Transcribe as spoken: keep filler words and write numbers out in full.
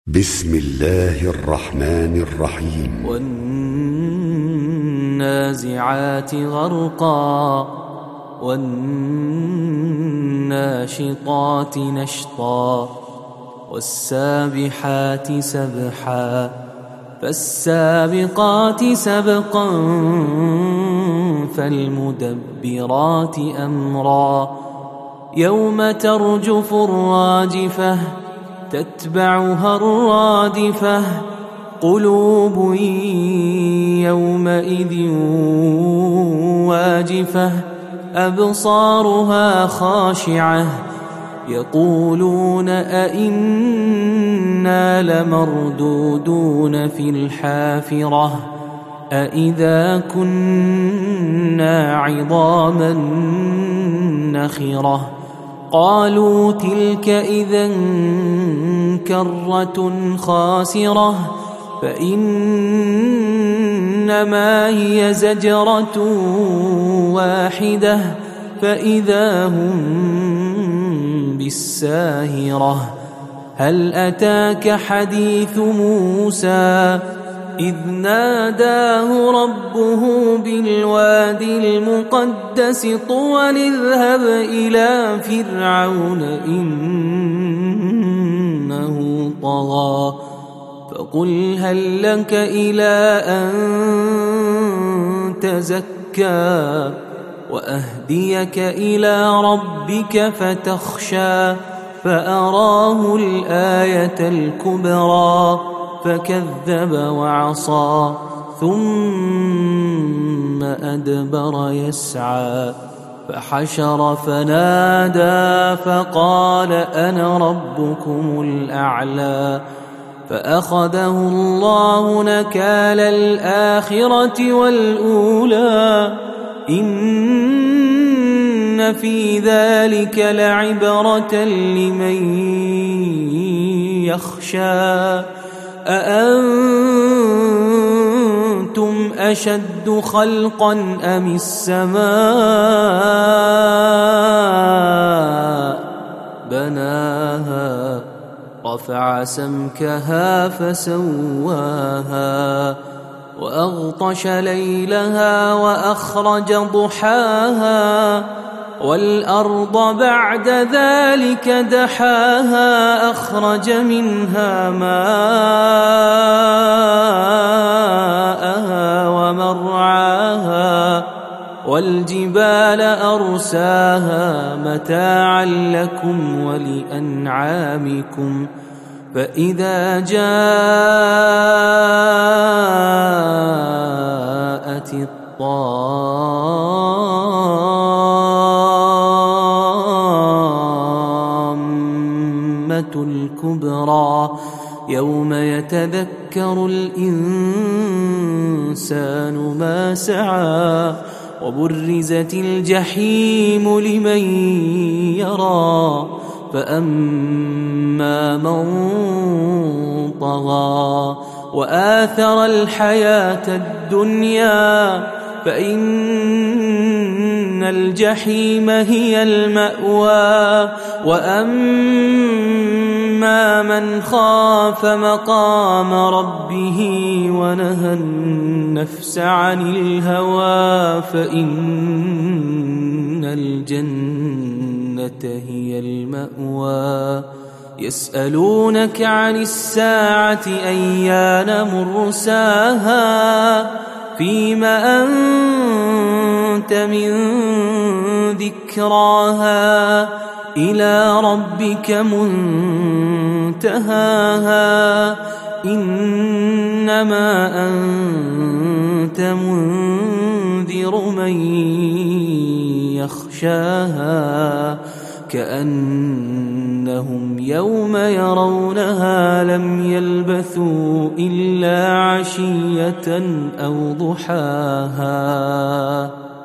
بسم الله الرحمن الرحيم. والنازعات غرقا والناشطات نشطا والسابحات سبحا فالسابقات سبقا فالمدبرات أمرا يوم ترجف الراجفة تتبعها الرادفة قلوب يومئذ واجفة أبصارها خاشعة يقولون أئنا لمردودون في الحافرة أئذا كنا عظاما نخرة قالوا تلك إذا كرة خاسرة فإنما هي زجرة واحدة فإذا هم بالساهرة هل أتاك حديث موسى إذ ناداه ربه بالوادي المقدس طوى اذهب إلى فرعون إنه طغى فقل هل لك إلى أن تزكى وأهديك إلى ربك فتخشى فأراه الآية الكبرى فكذب وعصى ثم أدبر يسعى فحشر فنادى فقال أنا ربكم الأعلى فأخذه الله نكال الآخرة والأولى إن في ذلك لعبرة لمن يخشى أأنتم أشد خلقا أم السماء بناها رفع سمكها فسواها وأغطش ليلها وأخرج ضحاها والأرض بعد ذلك دحاها أخرج منها ماءها ومرعاها والجبال أرساها متاعا لكم ولأنعامكم فإذا جاءت الطامة الكبرى يوم يتذكر الإنسان ما سعى وبرزت الجحيم لمن يرى فأما من طغى وآثر الحياة الدنيا فإن الجحيم هي المأوى وأما من خاف مقام ربه ونهى النفس عن الهوى فإن الجنة هي المأوى يسألونك عن الساعة أيان مرساها فيم أنت من ذكراها إلى ربك منتهاها إنما أنت منذر من يخشاها كأنهم يوم يرونها لم يلبثوا إلا عشية أو ضحاها.